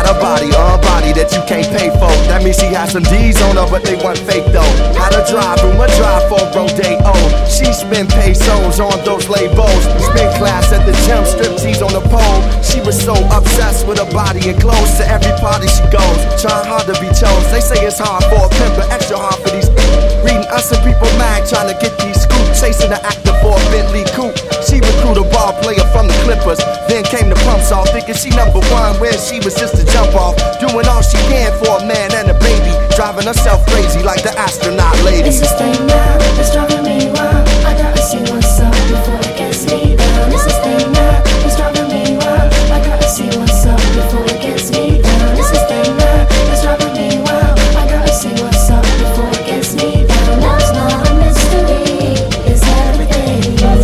got a body that you can't pay for. That means she has some D's on her, but they want fake though. Had a drive and what drive for Rodeo. She spend pesos on those labels. Spin class at the gym, striptease on the pole. She was so obsessed with her body and clothes. To every party she goes, trying hard to be chose. They say it's hard for a pimp, but extra hard for these. Reading us and people mad, trying to get these scoops. Chasing the actor for a Bentley coupe. She recruit a ball player from the Clippers. Then came the pumps off, thinking she number one, where she was just a jump off. Doing all she can for a man and a baby. Driving herself crazy like the astronaut lady. It's this thing now, it's driving me wild. I gotta see what's up before it gets me down. It's this thing now, it's driving me wild. I gotta see what's up before it gets me down. It's this thing now, it's driving me wild. I gotta see what's up before it gets me down. Now it's not a mystery, it's everything.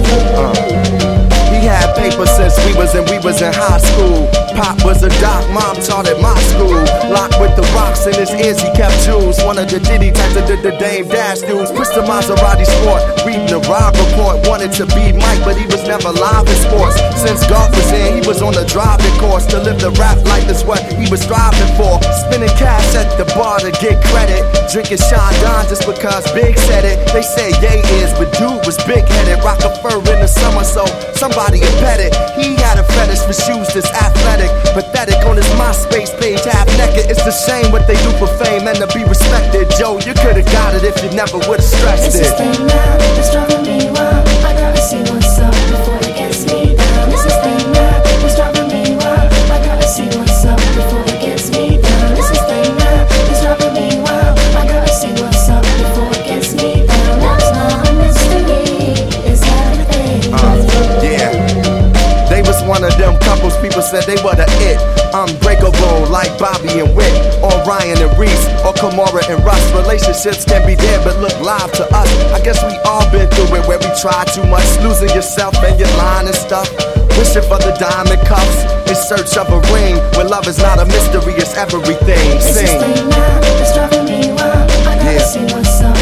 He had paper since we was in high school. Pop was a doc, mom taught at my school. Locked with the rocks in his ears, he kept jewels. One of the Diddy types of the Dame Dash dudes. Pushed the Maserati sport, reading the Rob report. Wanted to be Mike, but he was never live in sports. Since golf was in, he was on the driving course. To live the rap life is what he was striving for. Spending cash at the bar to get credit. Drinking Sean Don just because Big said it. They say Ye is, but dude was big-headed. Rock a fur in the summer, so somebody would pet it. He had a fetish for shoes that's athletic. Pathetic on his MySpace page, half naked. It's a shame what they do for fame and to be respected. Joe, you could've got it if you never would've stressed it. It's this thing now, it's driving me wild. I gotta see what's up before it gets me down. It's this thing now, it's driving me wild. I gotta see what's up before it gets me down. It's this thing now, it's driving me wild. I gotta see what's up before it gets me down. Now it's not a mystery, it's everything. Yeah. They was one of them couples people said they were the it. Unbreakable like Bobby and Wick, or Ryan and Reese, or Kimora and Russ. Relationships can be there but look live to us. I guess we all been through it where we try too much, losing yourself and your line and stuff. Wishing for the diamond cuffs in search of a ring, where love is not a mystery, it's everything. Sing. It's this thing now, it's driving me wild. I gotta see what's up